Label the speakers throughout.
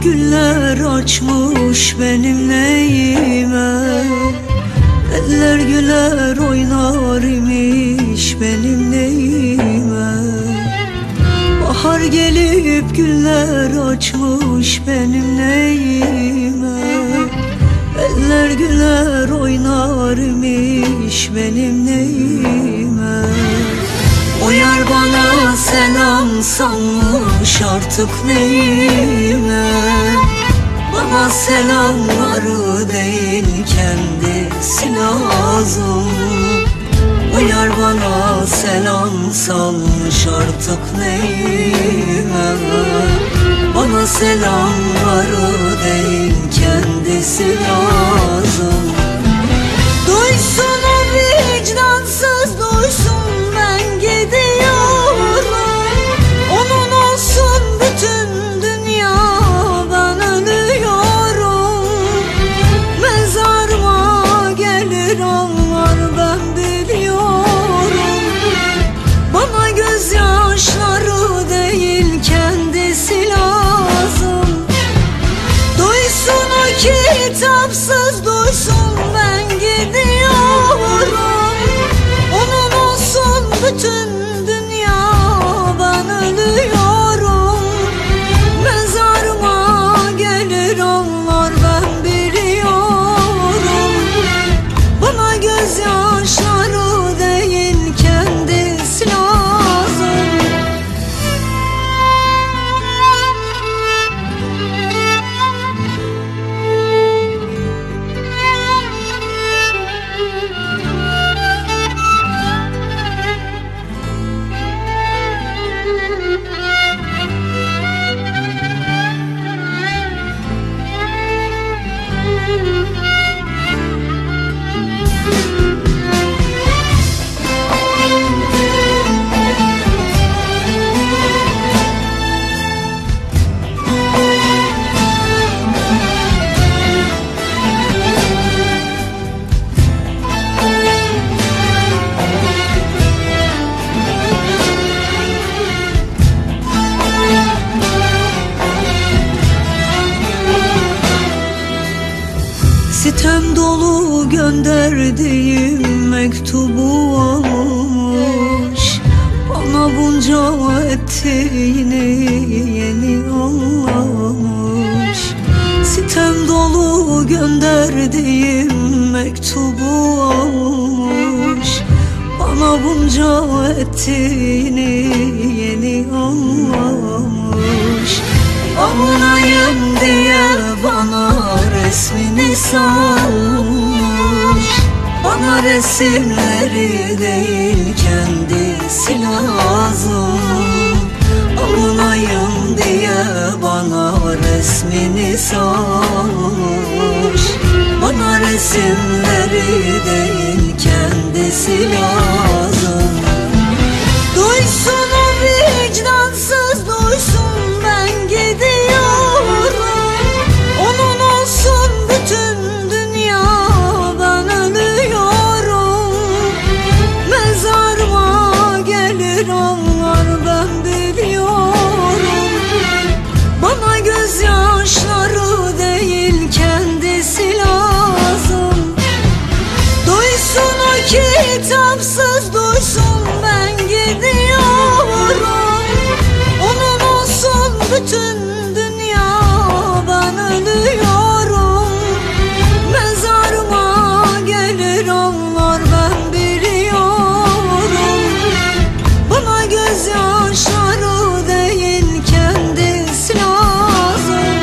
Speaker 1: güller açmış benim neyime. Eller güler oynar imiş benim neyime. Bahar gelip güller açmış benim neyime. Eller güler oynar imiş benim neyime. O yar bana selam salmış artık neyime. Bana selamları değil kendisi lazım. O yar bana selam salmış artık neyime. Bana selamları değil kendisi lazım. Duysun o vicdansız duysun, ben gidiyorum. Onun olsun bütün dünya, ben ölüyorum. Mezarıma gelir ağlar, ben biliyorum. Bana gözyaşları değil kendisi lazım. Duysun o kitapsız duysun, ben gidiyorum. Onun olsun bütün dünya, ben ölüyorum. Mezarıma gelir ağlar, ben biliyorum. Bana gözyaşları değil kendisi lazım. Sitem dolu gönderdiğim mektubu almış. Bana bunca ettiğini yeni anlamış. Sitem dolu gönderdiğim mektubu almış. Bana bunca ettiğini yeni anlamış. Avunayım diye bana resmini salmış. Bana resimleri değil kendisi lazım. Avunayım diye bana resmini salmış. Bana resimleri değil kendisi lazım. Duysun o vicdansız duysun, ben gidiyorum. Onun olsun bütün dünya, ben ölüyorum. Mezarıma gelir ağlar, ben biliyorum. Bana gözyaşları değil kendisi lazım. Duysun o kitapsız duysun, ben gidiyorum. Onun olsun bütün dünya, ben ölüyorum. Mezarıma gelir ağlar, ben biliyorum. Bana gözyaşları değil kendisi lazım.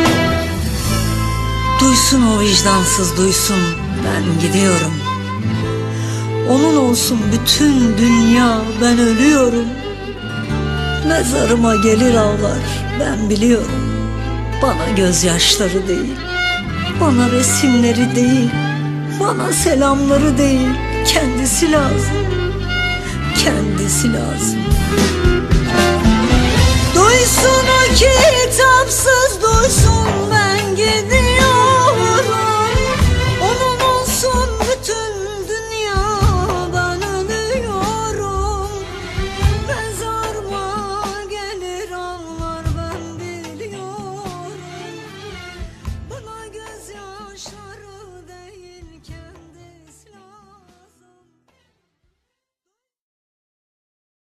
Speaker 1: Duysun o vicdansız duysun, ben gidiyorum. Onun olsun bütün dünya, ben ölüyorum. Mezarıma gelir ağlar, ben biliyorum. Bana gözyaşları değil, bana resimleri değil, bana selamları değil kendisi lazım. Kendisi lazım. Duysun o kitapsız duysun,